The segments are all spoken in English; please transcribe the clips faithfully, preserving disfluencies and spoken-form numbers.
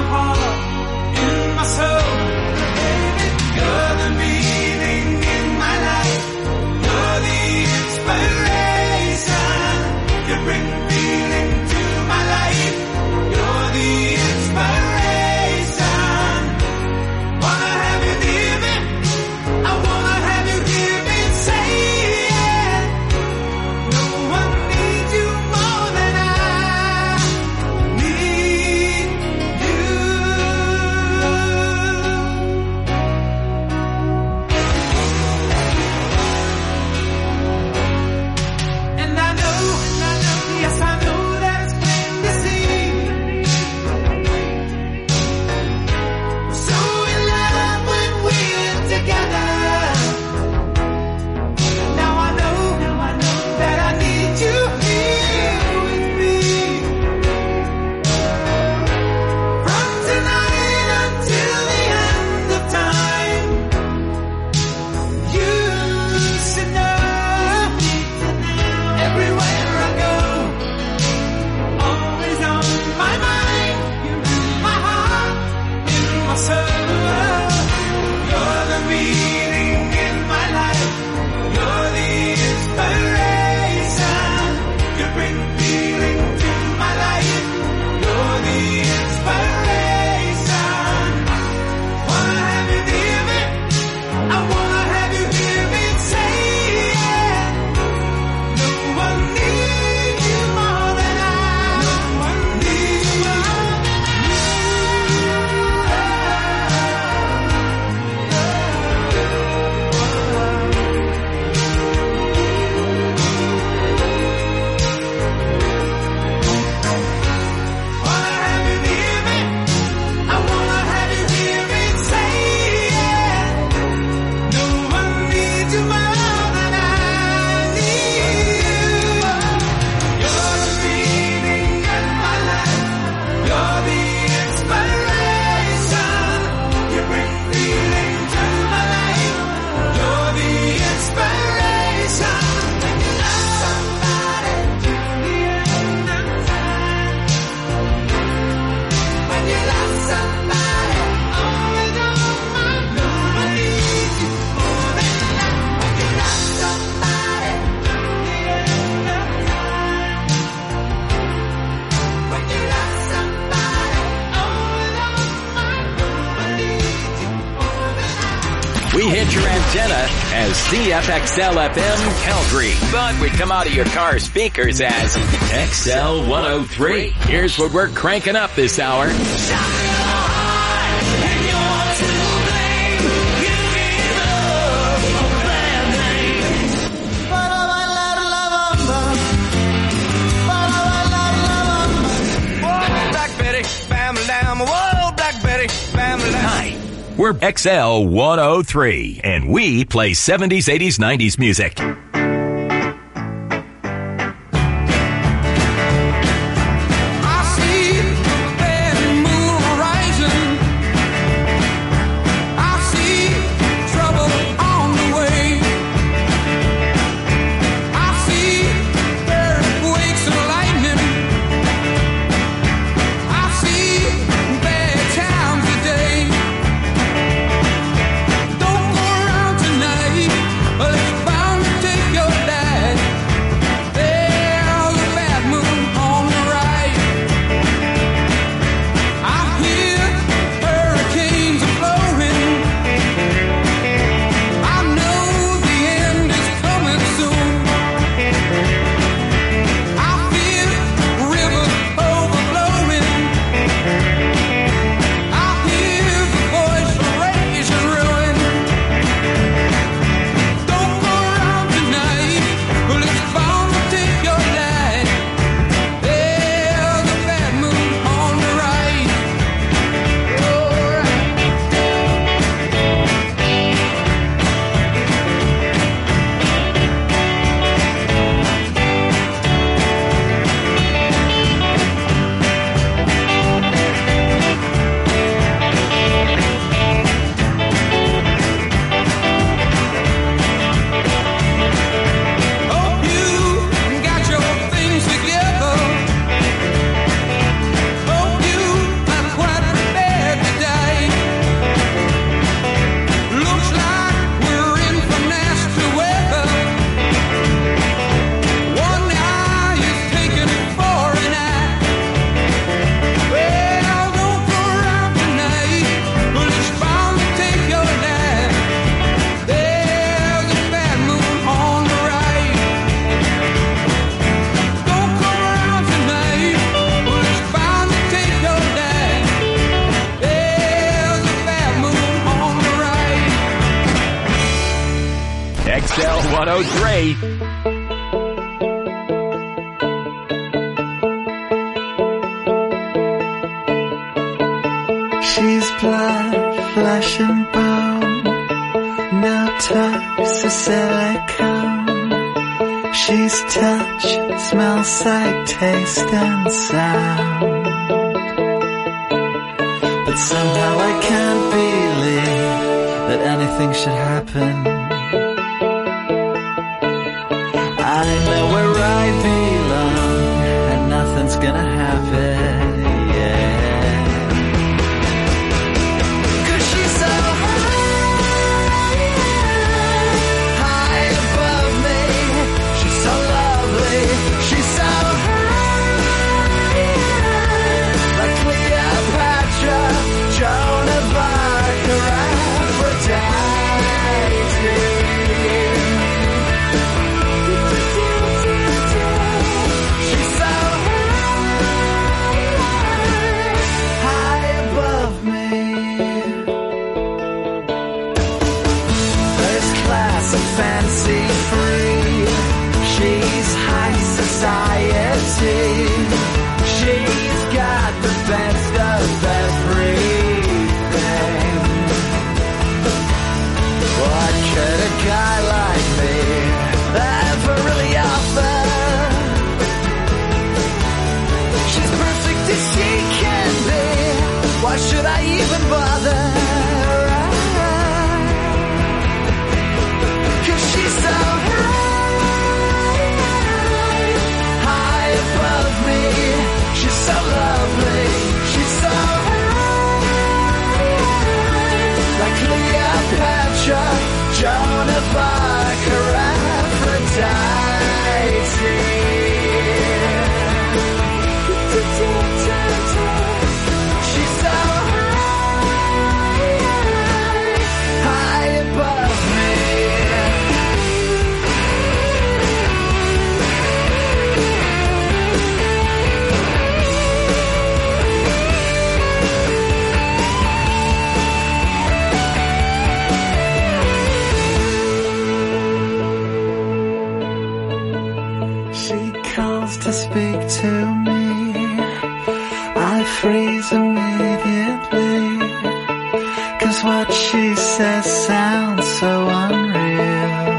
heart, in my soul. You're the meaning in my life. You're the inspiration. You bring feeling to my life. You're the inspiration. Wanna have you near me. I wanna have you hear me say it. No one needs you more than I need you. And I know, and I know, yes I know that it's plain to see. We're so in love when we're together. Now I know, now I know that I need you here with me. From tonight until the end of time, you should know. Everywhere I go, always on my mind. You're in my heart, in my soul. You're the meaning in my life. You're the inspiration. You bring feeling to my life. You're the inspiration. Wanna have you near me. I wanna have you hear me say it. No one needs you more than I. No one needs you more than Wanna have you near me. I wanna have you hear me say it. No one needs you more than I need. You're the meaning in my life. You're the inspiration. You bring feeling to my life. You're the inspiration. When you love somebody to the end of time. When you love somebody, always on my mind. No one needs you more than I. When you love somebody to the end of time. When you love somebody, always on my mind. No one needs you more than I. We hit your antenna as C F X L F M Calgary, but we come out of your car speakers as X L one oh three. Here's what we're cranking up this hour. Black Betty, family down, whoa, Black Betty, family down. Hi, we're X L one oh three, and we play seventies, eighties, nineties music. I see the moon rising. I see trouble on the way. I see earthquakes and lightning. I see bad times today. Don't go around tonight. Well, it's bound to take oh three. She's blood, flesh and bone, no toes or silicone. She's touch, smell, sight, taste and sound. But somehow I can't believe that anything should happen. I know where I belong and nothing's gonna happen. Why should I even bother? Cause she's so high, high above me. She's so lovely. She's so high, like Cleopatra, Joan of Arc, or Aphrodite. To speak to me, I freeze immediately, cause what she says sounds so unreal.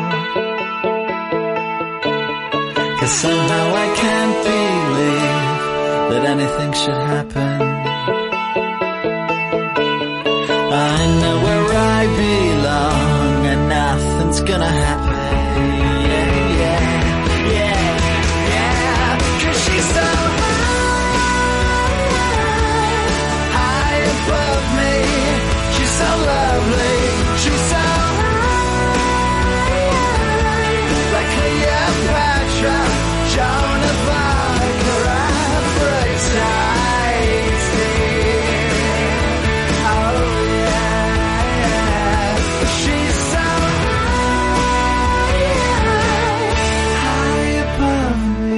Cause somehow I can't believe that anything should happen. I know where I belong and nothing's gonna happen. She's so high, high above me. She's so lovely. She's so high, like Cleopatra, Joan of Arc, or Aphrodite. Oh yeah, she's so high, high above me.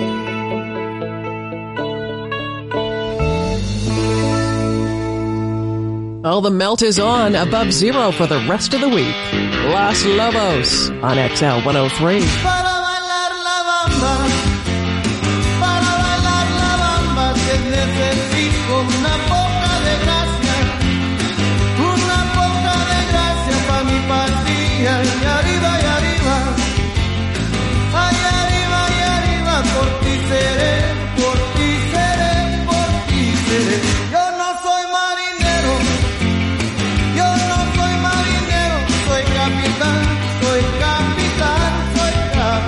Oh, the melt is on above zero for the rest of the week. Los Lobos on X L one oh three. Para bailar la bamba, para bailar la bamba, te necesito una poca de gracia, una poca de gracia pa' mi patria, y arriba y arriba, ay arriba y arriba, por ti seré, por ti seré, por ti seré. Yo no soy marinero, yo no soy marinero, soy capitán, soy capitán, soy capitán.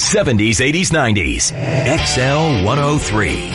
seventies, eighties, nineties. X L one oh three.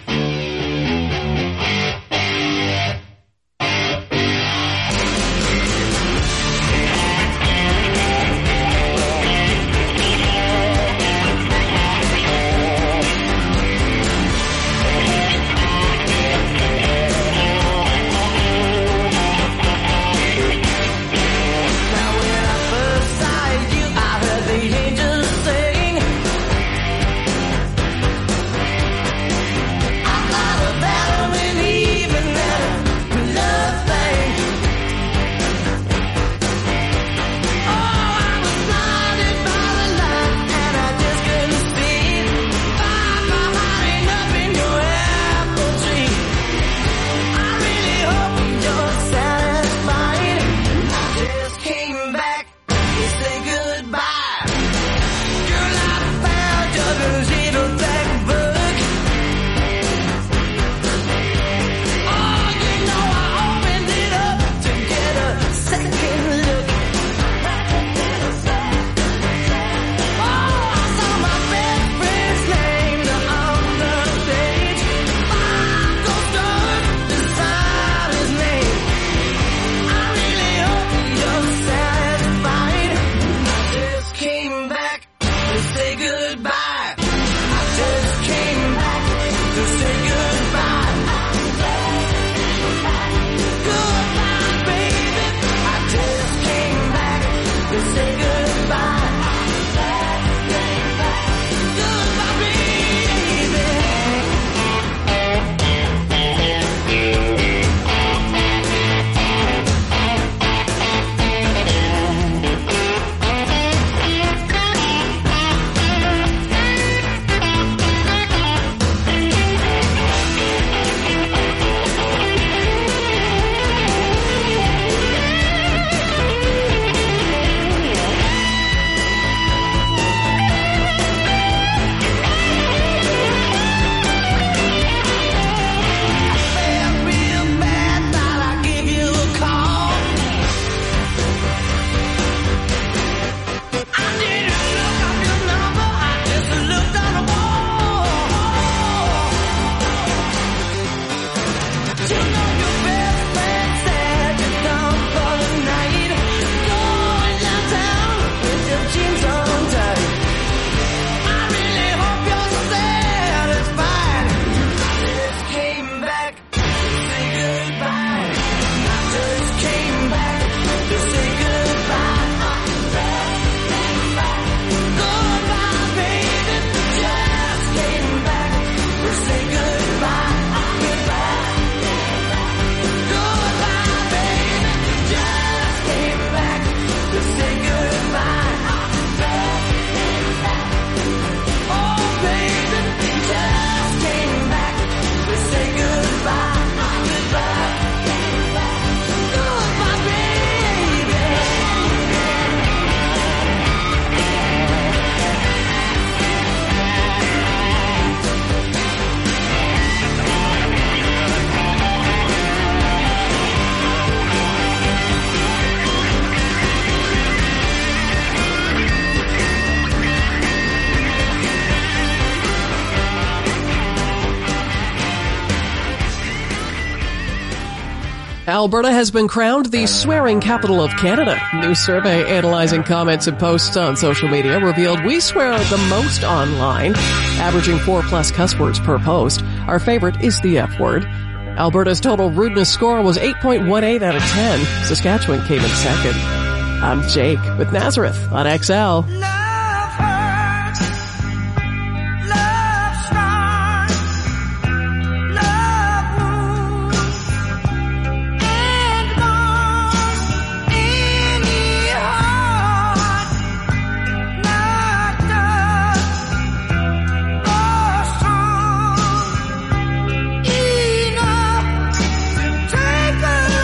Alberta has been crowned the swearing capital of Canada. New survey analyzing comments and posts on social media revealed we swear the most online, averaging four plus cuss words per post. Our favorite is the F word. Alberta's total rudeness score was eight point one eight out of ten. Saskatchewan came in second. I'm Jake with Nazareth on X L.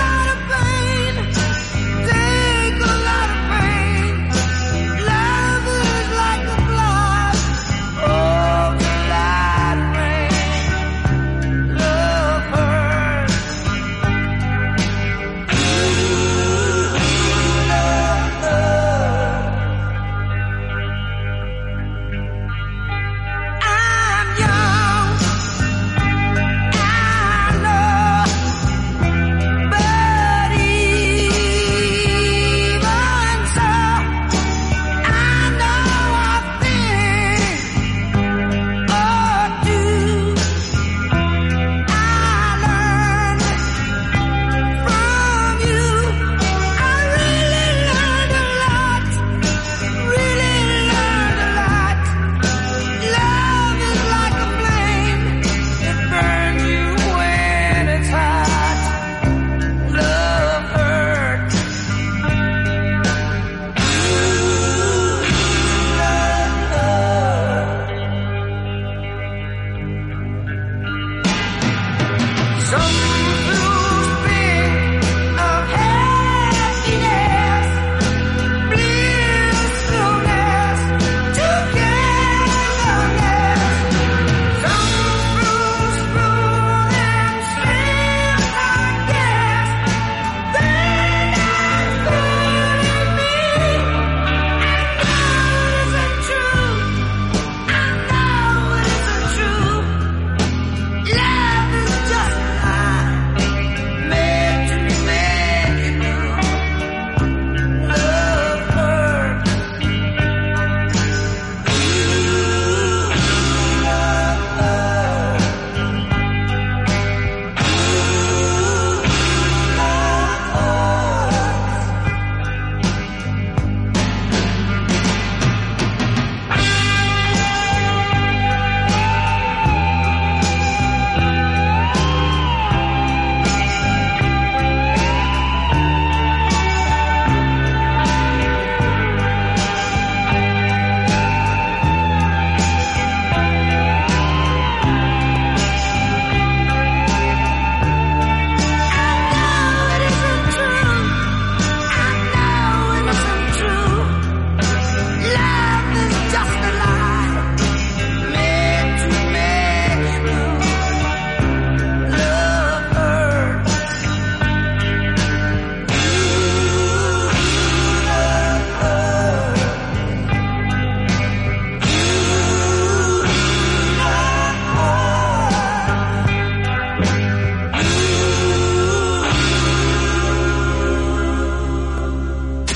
Take a lot of pain. Love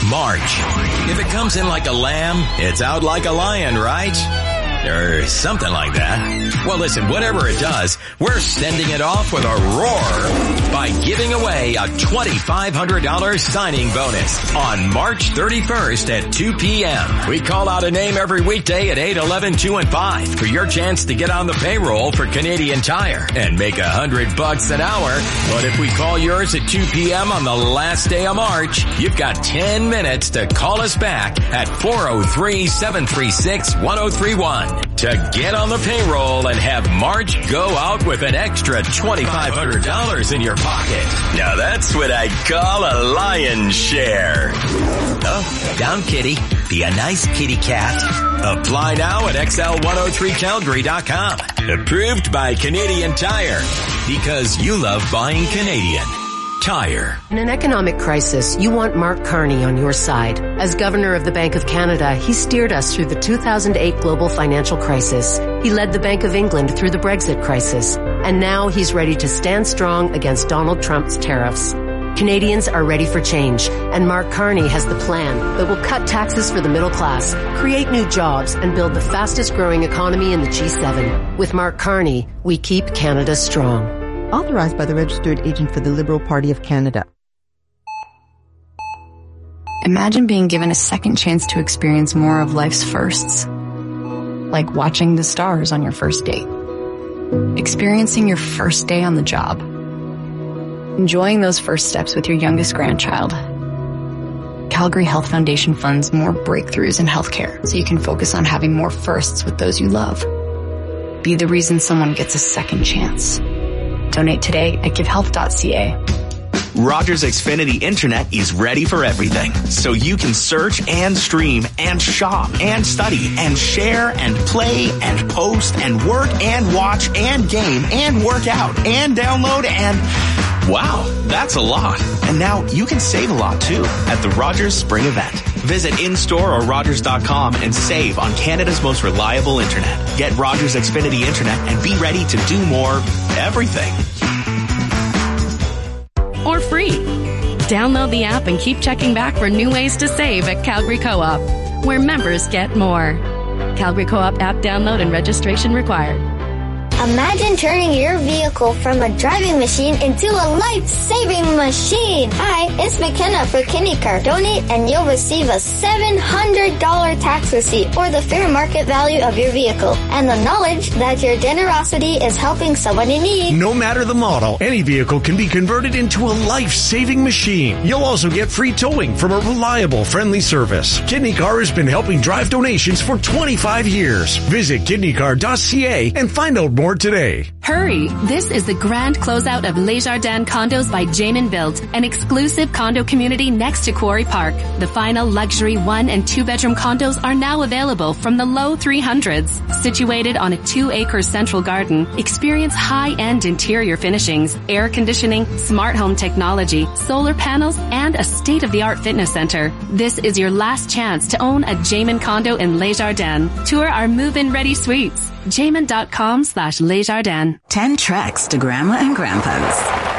March. If it comes in like a lamb, it's out like a lion, right? Or something like that. Well, listen, whatever it does, we're sending it off with a roar by giving away a twenty-five hundred dollars signing bonus on March thirty-first at two p.m. We call out a name every weekday at eight, eleven, two, and five for your chance to get on the payroll for Canadian Tire and make a hundred bucks an hour. But if we call yours at two p.m. on the last day of March, you've got ten minutes to call us back at four oh three, seven three six, one oh three one. To get on the payroll and have March go out with an extra twenty-five hundred dollars in your pocket. Now that's what I call a lion's share. Oh, down kitty. Be a nice kitty cat. Apply now at X L one oh three Calgary dot com. Approved by Canadian Tire. Because you love buying Canadian Tire. In an economic crisis, you want Mark Carney on your side. As Governor of the Bank of Canada, he steered us through the two thousand eight global financial crisis. He led the Bank of England through the Brexit crisis. And now he's ready to stand strong against Donald Trump's tariffs. Canadians are ready for change, and Mark Carney has the plan that will cut taxes for the middle class, create new jobs, and build the fastest growing economy in the G seven. With Mark Carney, we keep Canada strong. Authorized by the Registered Agent for the Liberal Party of Canada. Imagine being given a second chance to experience more of life's firsts. Like watching the stars on your first date. Experiencing your first day on the job. Enjoying those first steps with your youngest grandchild. Calgary Health Foundation funds more breakthroughs in healthcare so you can focus on having more firsts with those you love. Be the reason someone gets a second chance. Donate today at give health dot c a. Rogers Xfinity Internet is ready for everything, so you can search and stream and shop and study and share and play and post and work and watch and game and work out and download and... Wow, that's a lot. And now you can save a lot too at the Rogers Spring Event. Visit in-store or Rogers dot com and save on Canada's most reliable internet. Get Rogers Xfinity Internet and be ready to do more everything. Or free. Download the app and keep checking back for new ways to save at Calgary Co-op, where members get more. Calgary Co-op app download and registration required. Imagine turning your vehicle from a driving machine into a life-saving machine. Hi, it's McKenna for KidneyCar. Donate and you'll receive a seven hundred dollars tax receipt or the fair market value of your vehicle and the knowledge that your generosity is helping someone in need. No matter the model, any vehicle can be converted into a life-saving machine. You'll also get free towing from a reliable, friendly service. KidneyCar has been helping drive donations for twenty-five years. Visit kidney car dot c a and find out more today. Hurry! This is the grand closeout of Les Jardins Condos by Jamin Built, an exclusive condo community next to Quarry Park. The final luxury one and two bedroom condos are now available from the low three hundreds. Situated on a two acre central garden, experience high-end interior finishings, air conditioning, smart home technology, solar panels, and a state-of-the-art fitness center. This is your last chance to own a Jamin condo in Les Jardins. Tour our move-in ready suites. Jamin dot com slash Les Jardins. Ten treks to Grandma and Grandpa's.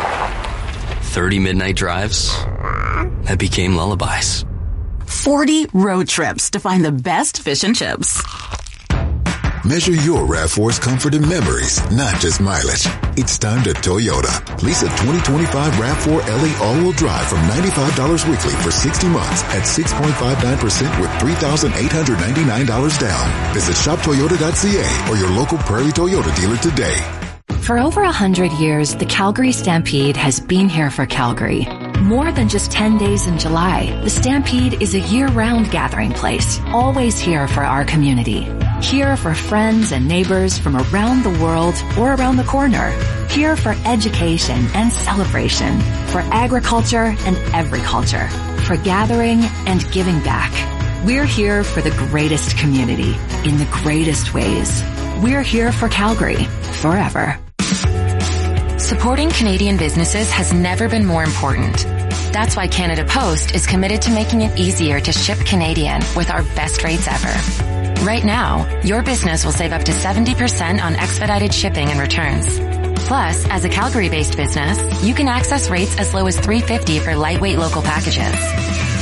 Thirty midnight drives that became lullabies. Forty road trips to find the best fish and chips. Measure your RAV four's comfort and memories, not just mileage. It's time to Toyota. Lease a twenty twenty-five RAV four L E all-wheel drive from ninety-five dollars weekly for sixty months at six point five nine percent with three thousand eight hundred ninety-nine dollars down. Visit shop toyota dot c a or your local Prairie Toyota dealer today. For over a hundred years, the Calgary Stampede has been here for Calgary. More than just ten days in July, the Stampede is a year-round gathering place, always here for our community. Here for friends and neighbors from around the world or around the corner. Here for education and celebration, for agriculture and agriculture, for gathering and giving back. We're here for the greatest community in the greatest ways. We're here for Calgary forever. Supporting Canadian businesses has never been more important. That's why Canada Post is committed to making it easier to ship Canadian with our best rates ever. Right now, your business will save up to seventy percent on expedited shipping and returns. Plus, as a Calgary-based business, you can access rates as low as three dollars and fifty cents for lightweight local packages.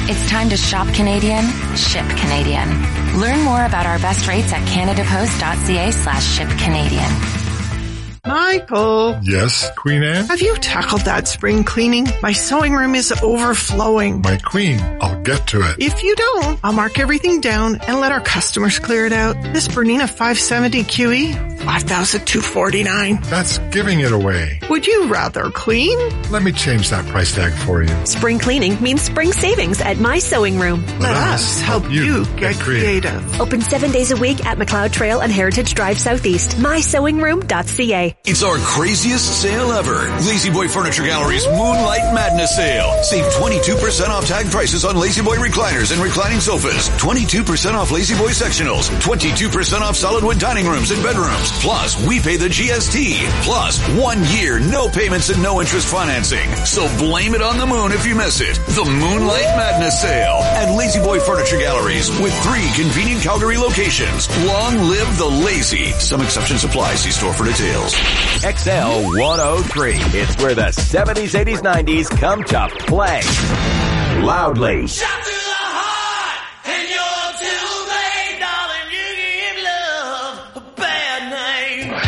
It's time to shop Canadian, ship Canadian. Learn more about our best rates at canadapost.ca slash ship Canadian. Michael. Yes, Queen Anne? Have you tackled that spring cleaning? My sewing room is overflowing. My queen, I'll get to it. If you don't, I'll mark everything down and let our customers clear it out. This Bernina five seventy Q E, five thousand two hundred forty-nine dollars. That's giving it away. Would you rather clean? Let me change that price tag for you. Spring cleaning means spring savings at My Sewing Room. Let, let us help, help you, you get, get creative. creative. Open seven days a week at McLeod Trail and Heritage Drive Southeast. my sewing room dot c a. It's our craziest sale ever. La-Z-Boy Furniture Gallery's Moonlight Madness Sale. Save twenty-two percent off tag prices on La-Z-Boy recliners and reclining sofas. twenty-two percent off La-Z-Boy sectionals. twenty-two percent off solid wood dining rooms and bedrooms. Plus, we pay the G S T. Plus, one year, no payments and no interest financing. So blame it on the moon if you miss it. The Moonlight Madness Sale at La-Z-Boy Furniture Galleries with three convenient Calgary locations. Long live the lazy. Some exceptions apply. See store for details. X L one oh three. It's where the seventies, eighties, nineties come to play. Loudly. Shot through the heart, and you're too late, darling. You give love a bad name.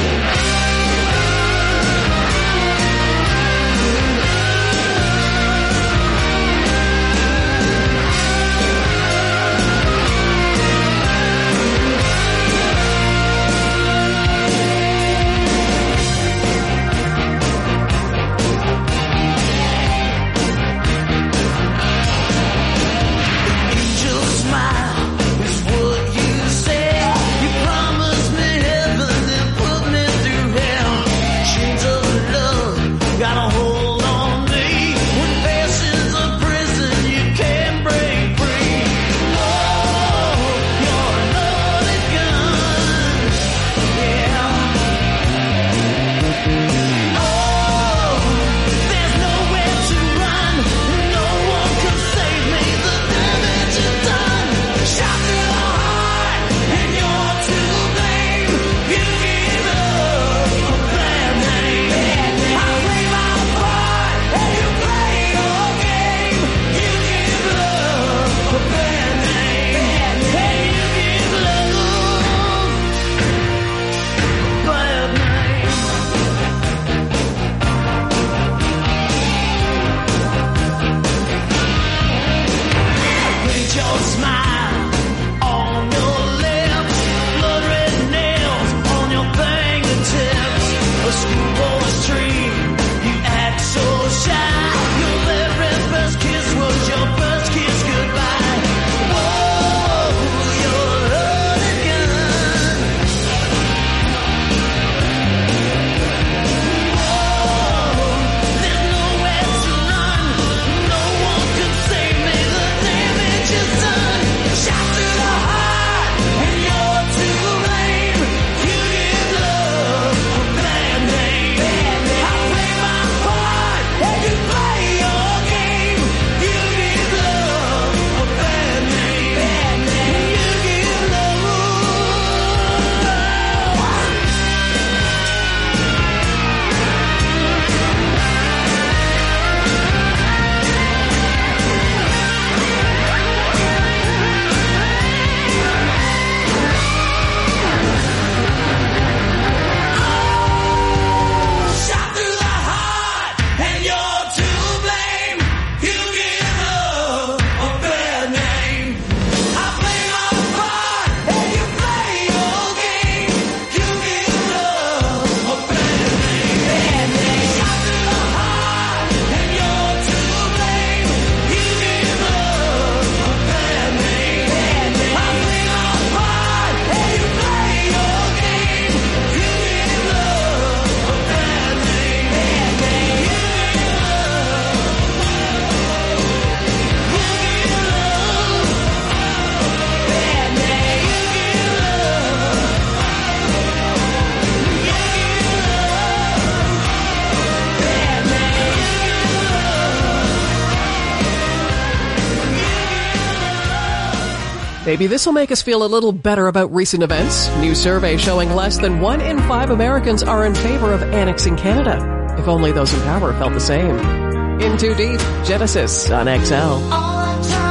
Maybe this will make us feel a little better about recent events. New survey showing less than one in five Americans are in favor of annexing Canada. If only those in power felt the same. In Too Deep, Genesis on X L. All I'm trying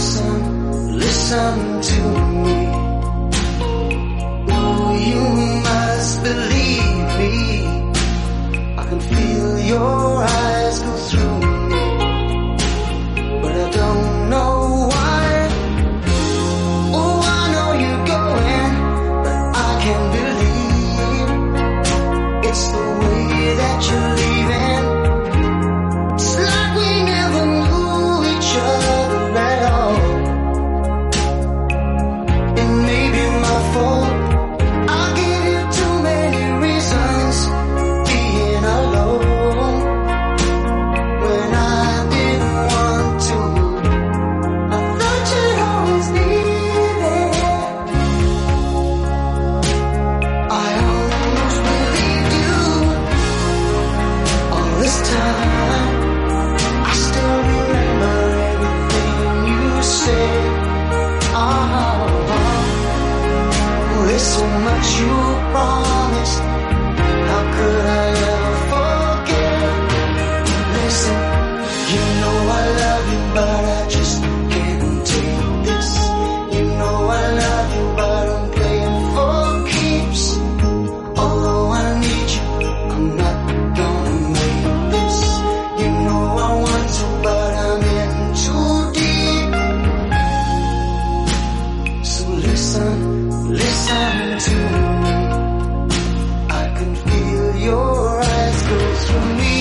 listen, listen to me. Oh, you must believe me. I can feel your eyes go through me, but I don't know why. Oh, I know you're going, but I can't believe it's the way that you're leaving. It's like we never knew each other at all. It may be my fault. I gave you too many reasons being alone when I didn't want to. I thought you'd always be there. I almost believed you all this time. I still remember everything you said. Oh, there's so much you promised. How could I ever forget? Listen, you know I love you, but I just can't take this. You know I love you, but I'm playing for keeps. Although I need you, I'm not gonna make this. You know I want to, but I'm in too deep. So listen, listen to me. I can feel your eyes go through me.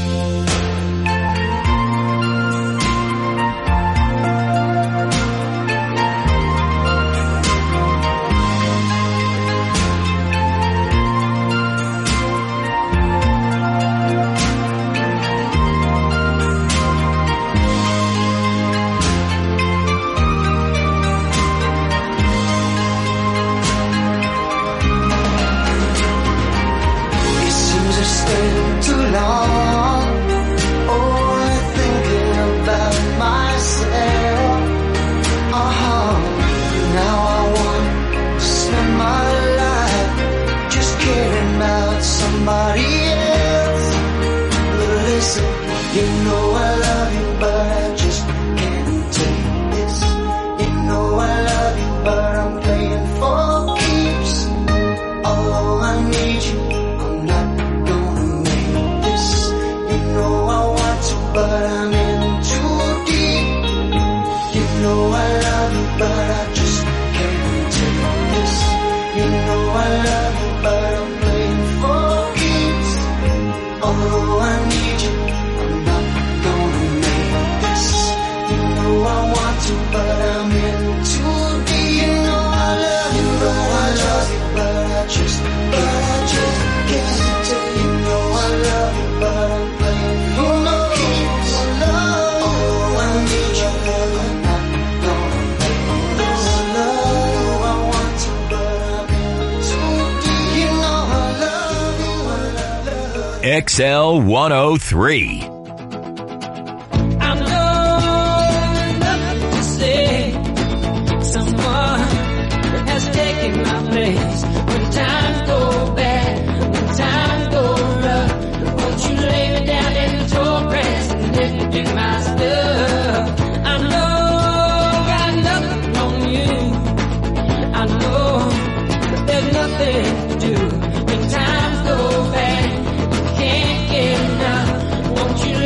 It seems I stayed too long, only thinking about myself. Uh-huh. Now I want to spend my life just caring about somebody else. But listen, you know I love you, but I just can't take this. You know I love you, but I'm playing for keeps. Although I need you, I'm not gonna make this. You know I want to, but I'm in too deep. You know I love you, but I just can't take this. You know I love you, but I'm playing for keeps. Although I need you, I'm not gonna make this. You know I want to, but I'm in too deep. You know I love you, but I love you, but I just, but I just can't take. You know I love you, but I'm playing for keeps. Although I need you, I'm not gonna make this. I love you, I want to, but I'm in too deep. You know I love you, I love you. X L one oh three. I know nothing to say. Someone has taken my place. When times go bad, when times go rough, won't you lay me down in the tall grass and let me do my stuff? I know got nothing on you. I know that there's nothing to do. When times go bad, you can't get enough. Won't you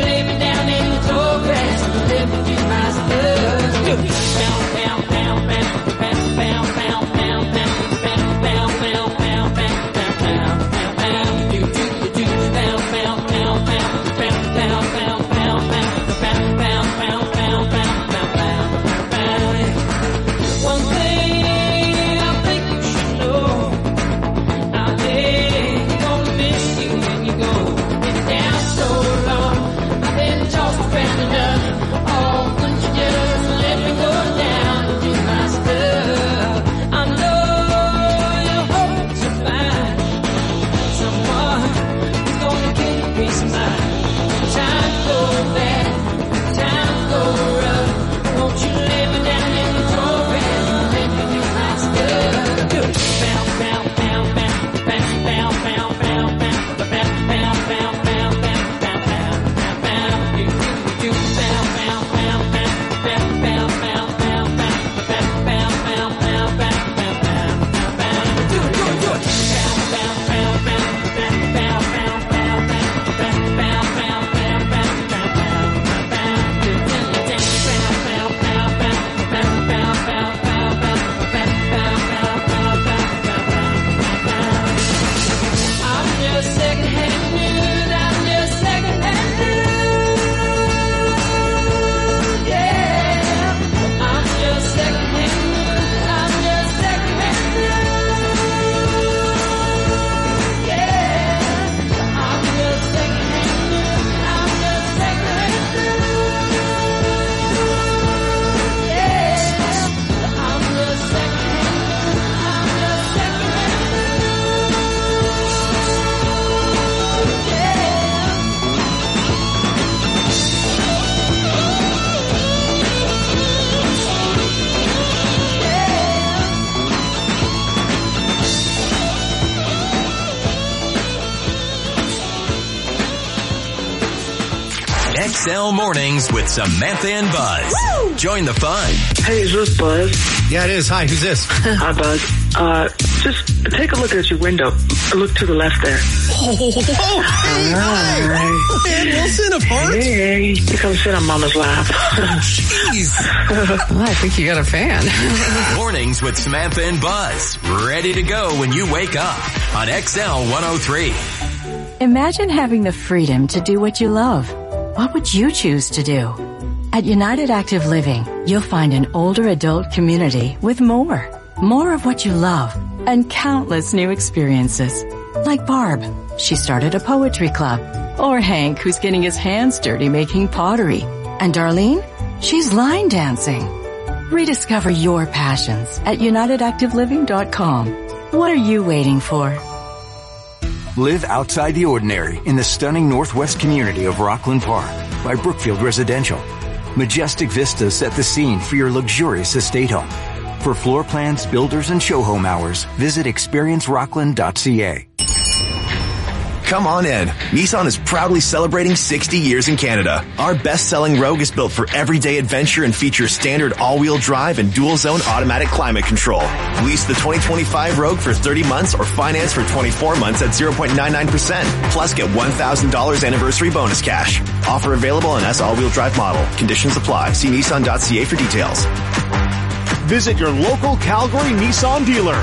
X L Mornings with Samantha and Buzz. Woo! Join the fun. Hey, is this Buzz? Yeah, it is. Hi, who's this? Hi, Buzz. Uh, just take a look at your window. Look to the left there. Oh, oh hey, hi. Man, Wilson of Heart. Hey, you come sit on Mama's lap. Jeez. Well, I think you got a fan. Mornings with Samantha and Buzz. Ready to go when you wake up on X L one oh three. Imagine having the freedom to do what you love. What would you choose to do? At United Active Living, you'll find an older adult community with more. More of what you love and countless new experiences. Like Barb, she started a poetry club. Or Hank, who's getting his hands dirty making pottery. And Darlene, she's line dancing. Rediscover your passions at united active living dot com. What are you waiting for? Live outside the ordinary in the stunning northwest community of Rockland Park by Brookfield Residential. Majestic vistas set the scene for your luxurious estate home. For floor plans, builders, and show home hours, visit experience rockland dot c a. Come on in. Nissan is proudly celebrating sixty years in Canada. Our best-selling Rogue is built for everyday adventure and features standard all-wheel drive and dual-zone automatic climate control. Lease the twenty twenty-five Rogue for thirty months or finance for twenty-four months at zero point nine nine percent. Plus, get one thousand dollars anniversary bonus cash. Offer available on S all-wheel drive model. Conditions apply. See nissan dot c a for details. Visit your local Calgary Nissan dealer.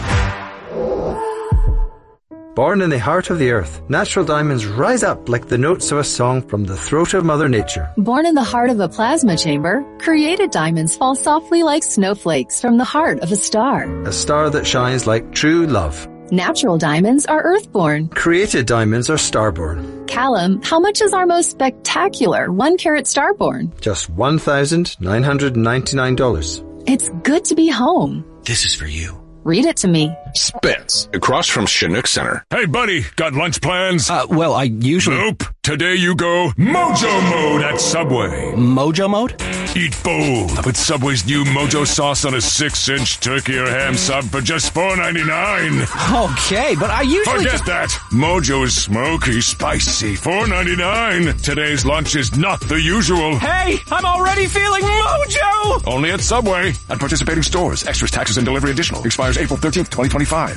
Born in the heart of the earth, natural diamonds rise up like the notes of a song from the throat of Mother Nature. Born in the heart of a plasma chamber, created diamonds fall softly like snowflakes from the heart of a star. A star that shines like true love. Natural diamonds are earthborn. Created diamonds are starborn. Callum, how much is our most spectacular one-carat starborn? Just one thousand nine hundred ninety-nine dollars. It's good to be home. This is for you. Read it to me. Spence, across from Chinook Center. Hey, buddy, got lunch plans? Uh, well, I usually... Nope. Today you go Mojo Mode at Subway. Mojo Mode? Eat bold with Subway's new Mojo sauce on a six-inch turkey or ham sub for just four ninety-nine. Okay, but I usually Forget just... that. Mojo is smoky, spicy, four ninety-nine. Today's lunch is not the usual. Hey, I'm already feeling Mojo! Only at Subway. At participating stores. Extras, taxes, and delivery additional. Expires April thirteenth, twenty twenty-five.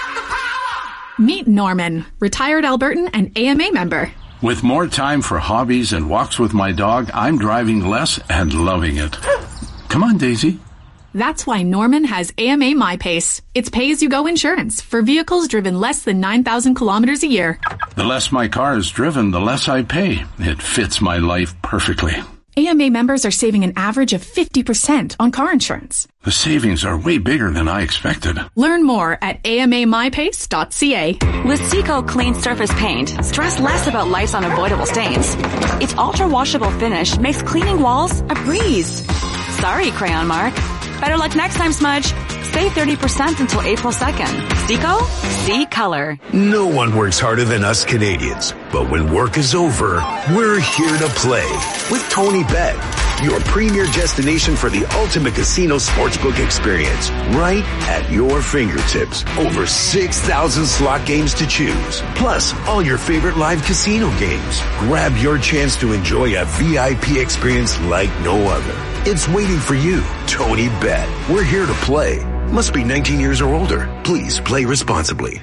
Meet Norman, retired Albertan and A M A member. With more time for hobbies and walks with my dog, I'm driving less and loving it. Come on, Daisy. That's why Norman has A M A MyPace. It's pay-as-you-go insurance for vehicles driven less than nine thousand kilometers a year. The less my car is driven, the less I pay. It fits my life perfectly. A M A members are saving an average of fifty percent on car insurance. The savings are way bigger than I expected. Learn more at A M A my pace dot c a. With Seco Clean Surface Paint, stress less about life's unavoidable stains. Its ultra-washable finish makes cleaning walls a breeze. Sorry, Crayon Mark. Better luck next time, Smudge. Save thirty percent until April second. Seco? See color. No one works harder than us Canadians. But when work is over, we're here to play with Tony Bet, your premier destination for the ultimate casino sportsbook experience. Right at your fingertips. Over six thousand slot games to choose. Plus, all your favorite live casino games. Grab your chance to enjoy a V I P experience like no other. It's waiting for you. Tony Bet. We're here to play. Must be nineteen years or older. Please play responsibly.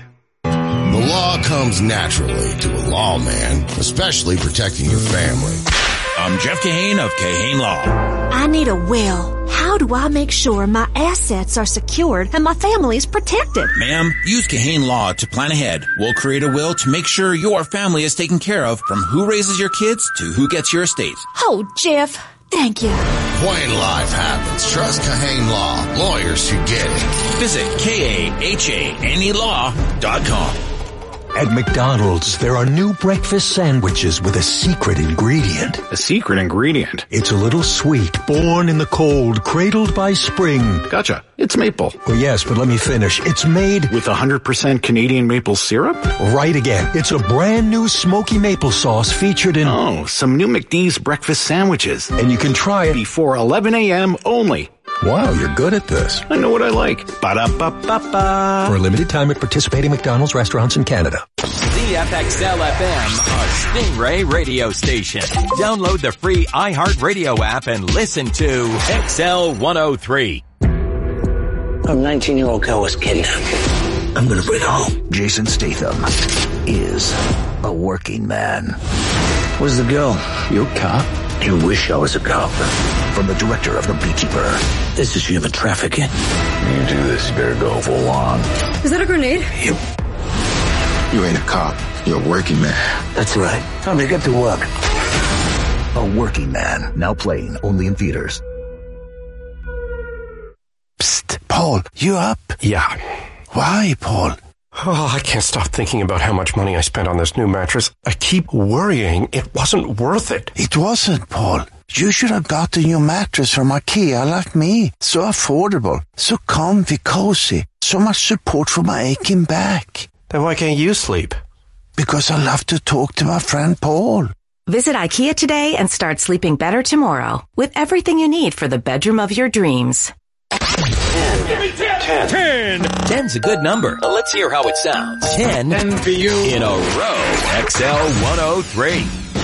The law comes naturally to a lawman, especially protecting your family. I'm Jeff Kahane of Kahane Law. I need a will. How do I make sure my assets are secured and my family's protected? Ma'am, use Kahane Law to plan ahead. We'll create a will to make sure your family is taken care of, from who raises your kids to who gets your estate. Oh, Jeff, thank you. When life happens, trust Kahane Law. Lawyers who get it. Visit K A H A N E law dot com. At McDonald's, there are new breakfast sandwiches with a secret ingredient. A secret ingredient? It's a little sweet, born in the cold, cradled by spring. Gotcha. It's maple. Well, yes, but let me finish. It's made with one hundred percent Canadian maple syrup? Right again. It's a brand new smoky maple sauce featured in... Oh, some new McD's breakfast sandwiches. And you can try it before eleven a.m. only. Wow, you're good at this. I know what I like. Ba-da-ba-ba-ba. For a limited time at participating McDonald's restaurants in Canada. The C F X L F M, a Stingray radio station. Download the free iHeartRadio app and listen to X L one oh three. A nineteen-year-old girl was kidnapped. I'm gonna bring her home. Jason Statham is a working man. Where's the girl? You a cop? You wish I was a cop. From the director of The Beekeeper. This is human trafficking. You do this, you better go full on. Is that a grenade? You. You ain't a cop. You're a working man. That's right. Time to get to work. A Working Man. Now playing only in theaters. Psst, Paul, you up? Yeah. Why, Paul? Oh, I can't stop thinking about how much money I spent on this new mattress. I keep worrying it wasn't worth it. It wasn't, Paul. You should have got a new mattress from IKEA like me. So affordable, so comfy, cozy, so much support for my aching back. Then why can't you sleep? Because I love to talk to my friend Paul. Visit IKEA today and start sleeping better tomorrow with everything you need for the bedroom of your dreams. Ten. Ten. Ten. Ten's a good number. Now let's hear how it sounds. Ten. Ten for you. In a row. X L one oh three.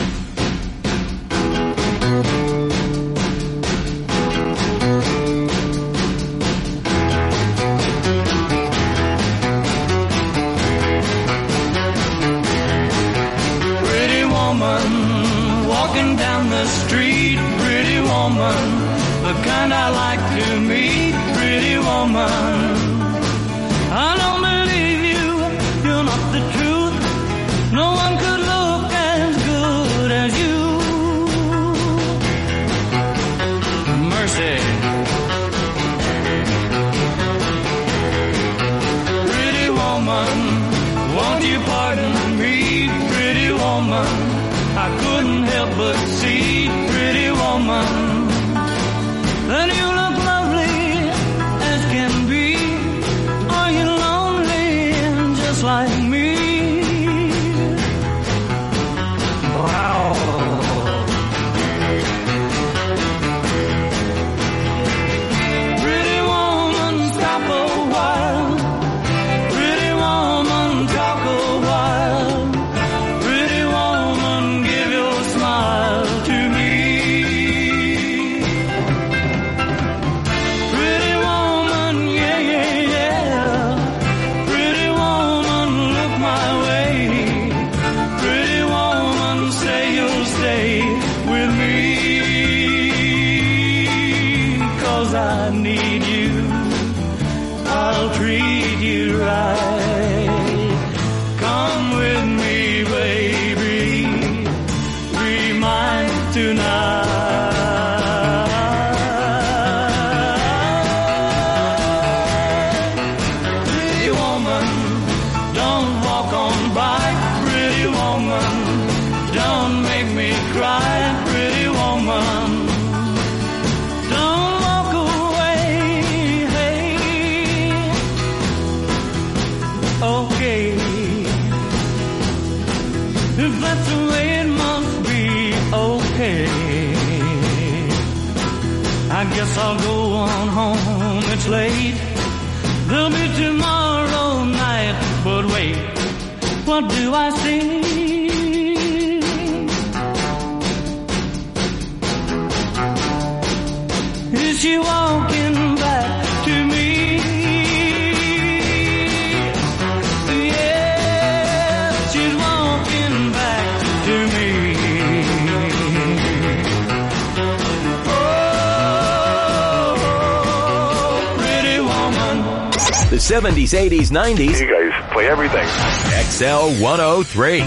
Pretty woman walking down the street. Pretty woman, the kind I like to meet. Pretty woman, I don't believe you, you're not the truth. No one could look as good as you. Mercy. Pretty woman, won't you pardon me? Pretty woman, I couldn't help but see. Pretty woman, that you look lovely as can be. Are you lonely just like me? Wow. Pretty woman, stop a while. Pretty woman, talk a while. Pretty woman, give your smile to me. Pretty woman, yeah, yeah, yeah. Pretty woman, look my way. Pretty woman, say you'll stay with me. 'Cause I need you. I'll treat you right. Come with me, baby. Be mine tonight. Pretty woman, don't walk on by. Pretty woman, don't make me cry. Pretty woman, don't walk away. Hey, okay, if that's the way it must be, okay. I guess I'll go on home, it's late. There'll be tomorrow night, but wait, what do I see? Is she walking back to me? Yeah, she's walking back to me. Oh, pretty woman. The seventies, eighties, nineties. You guys play everything. X L one oh three.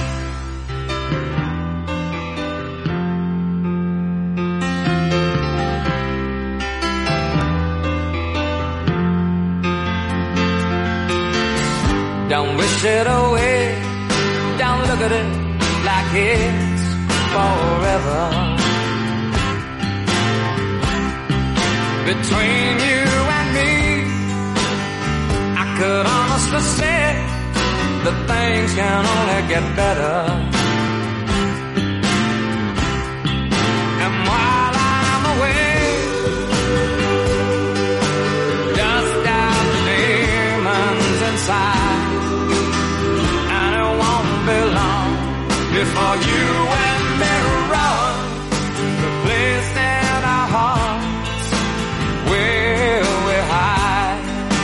Don't wish it away. Don't look at it like it's forever. Between you and me, I could honestly say that things can only get better. And while I'm away, dust out the demons inside. And it won't be long before you and me run the place in our hearts where we hide.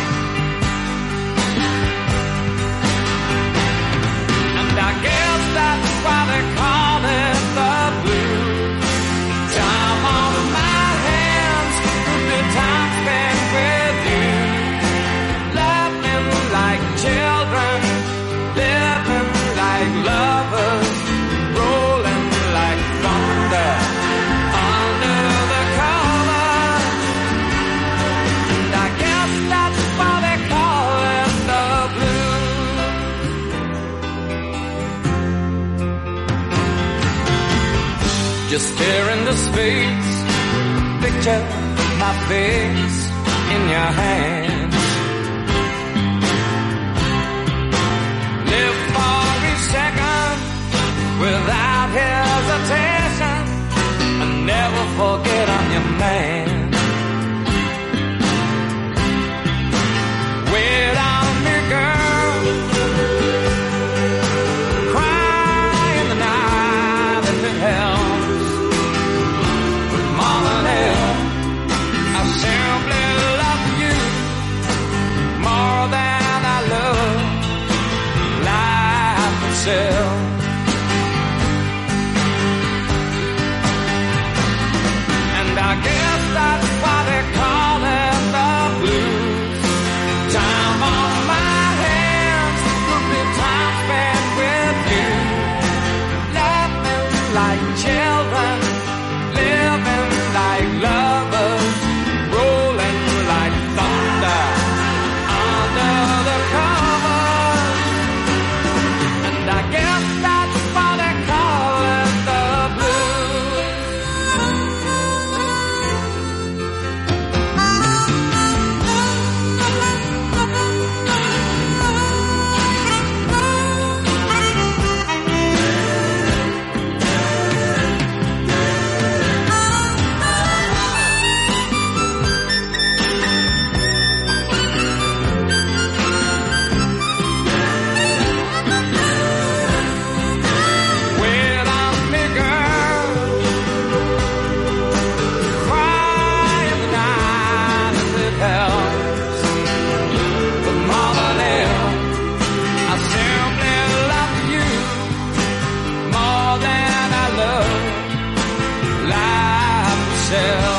And I guess that's why they call it the blues. Time on my hands, good time spent with you, laughing like children, living like lovers, rolling like thunder under the covers. And I guess that's why they call it the blues. Just stare into space, picture my face in your hands. Live for each second without hesitation, and never forget I'm your man. Wait on me, girl, cry in the night if it helps. But more than else, I simply love you more than I love life itself. And I guess that's why they call it the blues. Time on my hands, could be time spent with you, laughing like children, living like lovers, rolling like thunder under the covers. And I guess that's why they call it the blues. Wait on me, girl, cry in the night if it helps. But more than else, I simply love you more than I love life itself.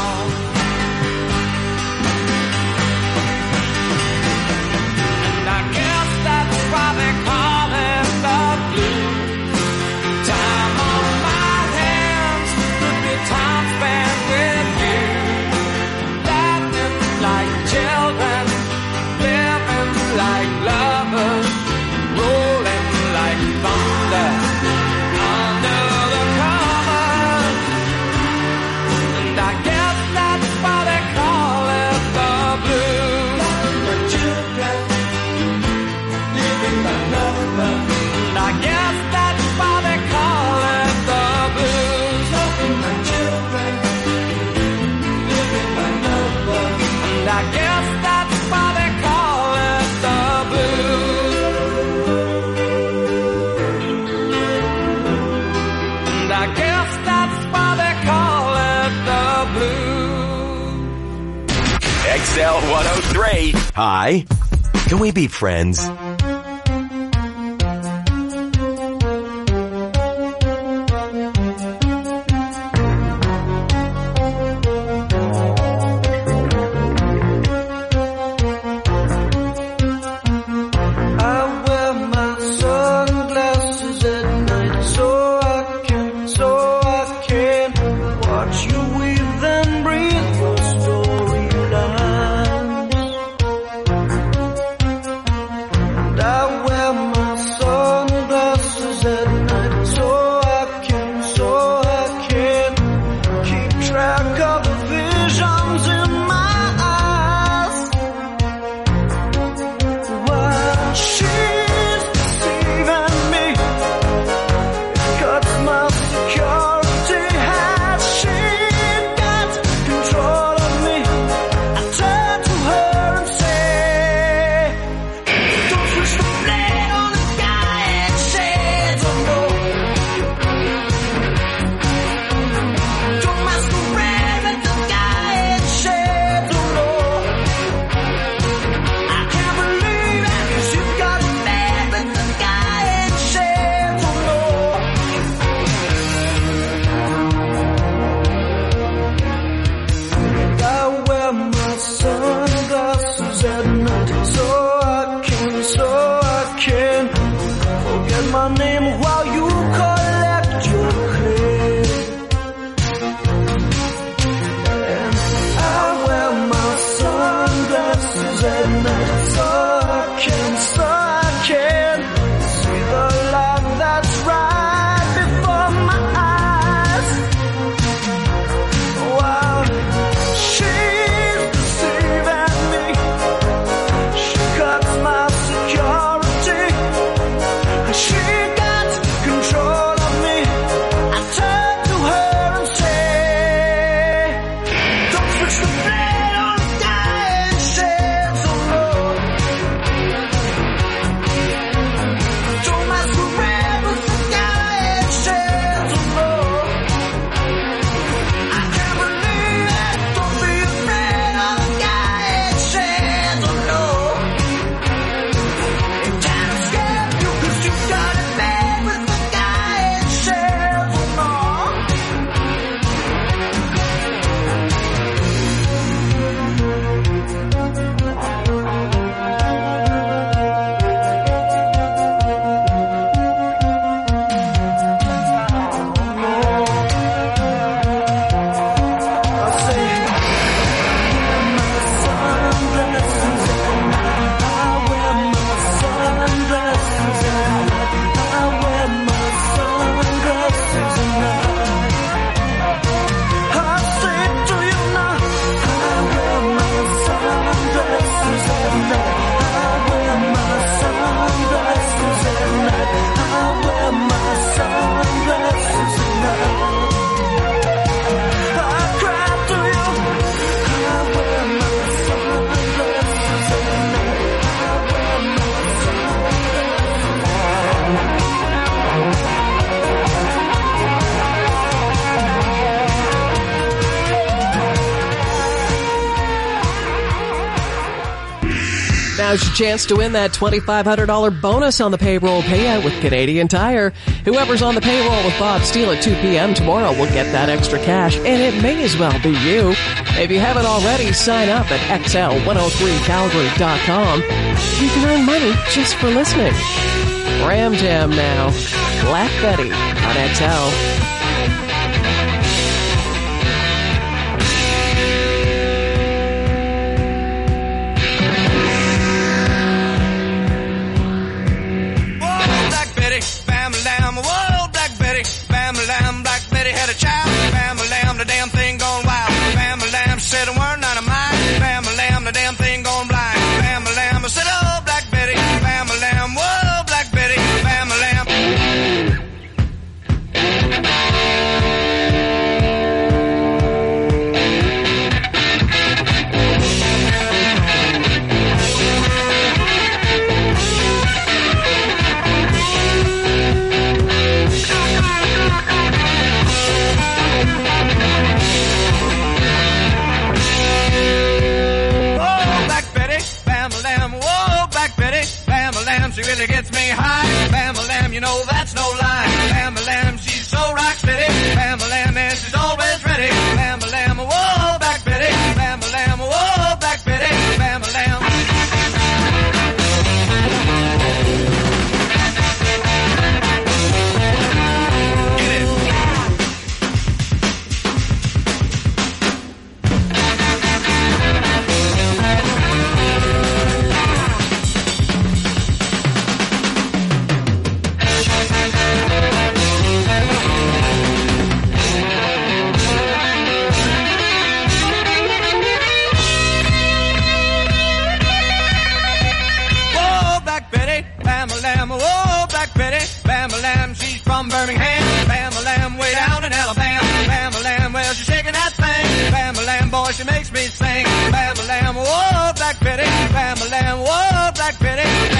And I guess that's why they call it the blues. Time on my hands, could be time spent with you, laughing like children, living like lovers, rolling like thunder under the covers. And I guess that's why they call it the blues. Like children, living like lovers. And I guess that's why they call it the blues. Like children, living like lovers. And I guess that's why they call it the blues. And I guess that's why they call it the blues. X L one oh three. Hi. Can we be friends? I wear my sunglasses at night so I can, so I can watch you weave and breathe your storylines. Now's your chance to win that twenty-five hundred dollars bonus on the payroll payout with Canadian Tire. Whoever's on the payroll with Bob Steele at two p.m. tomorrow will get that extra cash, and it may as well be you. If you haven't already, sign up at X L one oh three Calgary dot com. You can earn money just for listening. Ram Jam now. Black Betty on X L. She really gets me high. Bam-a-lam, you know that's no lie. Bam-a-lam, she's so rock steady. Bam-a-lam, and she's always ready. Bam-a-lam, whoa, Black Betty. Bam-a-lam, whoa, Black Betty. Bam-a-lam. Get it. Whoa, Black Betty, Bam-a-lam, she's from Birmingham. Bam-a-lam, way down in Alabama. Bam-a-lam, well, she's shaking that thing. Bam-a-lam, boy, she makes me sing. Bam-a-lam, whoa, Black Betty, Bam-a-lam, whoa, Black Betty,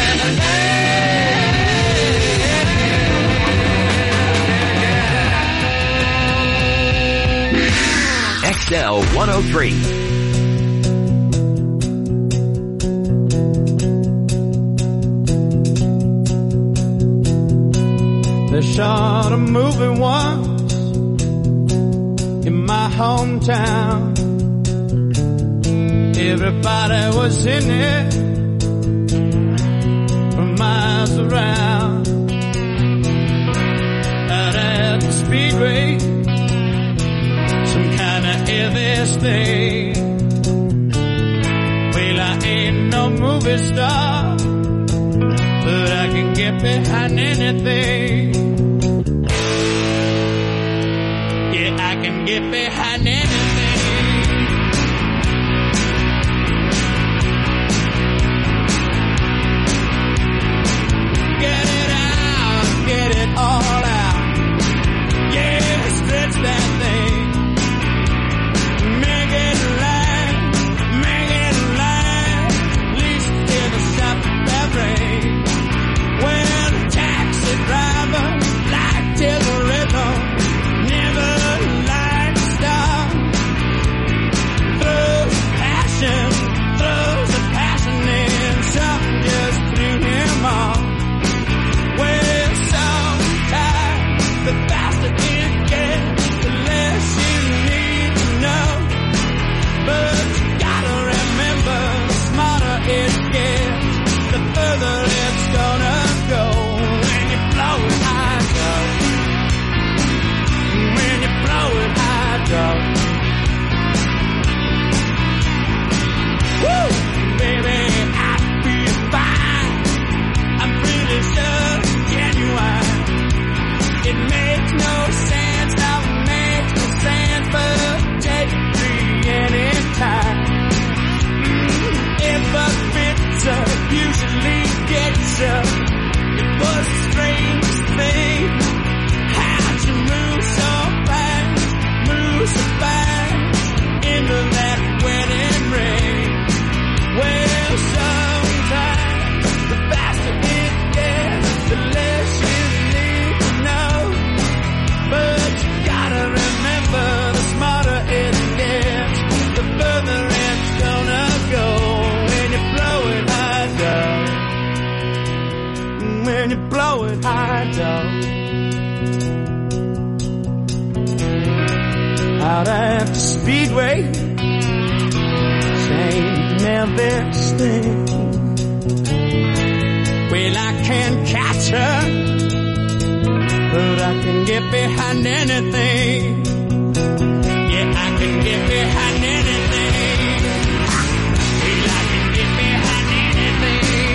Bam-a-lam. X L one oh three. They shot a movie once in my hometown. Everybody was in it for miles around. Out at the speedway, some kind of heavy thing. Well, I ain't no movie star, but I can get behind anything. Yeah, I can get behind anything. Get it out, get it all out. Yeah, stretch that thing. Make it light, make it light. At least hear the shop that ring. Well, the taxi driver liked his rhythm. Never light stop. blowing high, dog. Out at the Speedway, Saint Memphis thing. Well, I can't catch her, but I can get behind anything. Yeah, I can get behind anything. Well, I can get behind anything.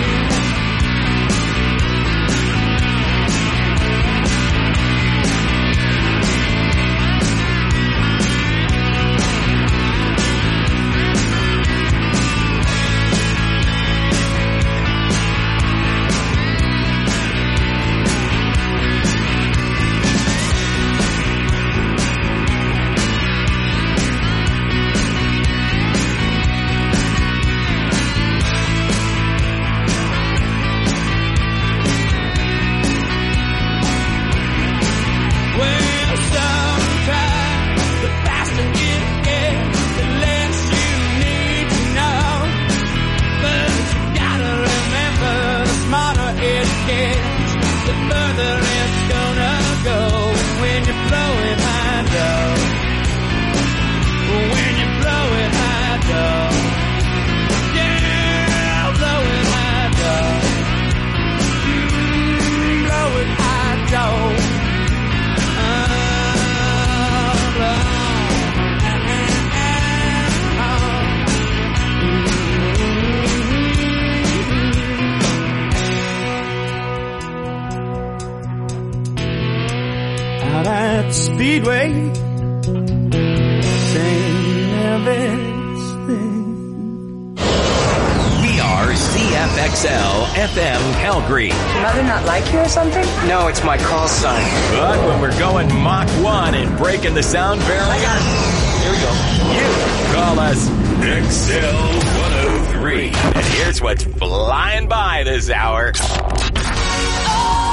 Speedway, Saint Elvis thing. We are C F X L F M Calgary. Your mother not like you or something? No, it's my call sign. But when we're going Mach one and breaking the sound barrier, here we go. You call us X L one oh three. And here's what's flying by this hour. Oh!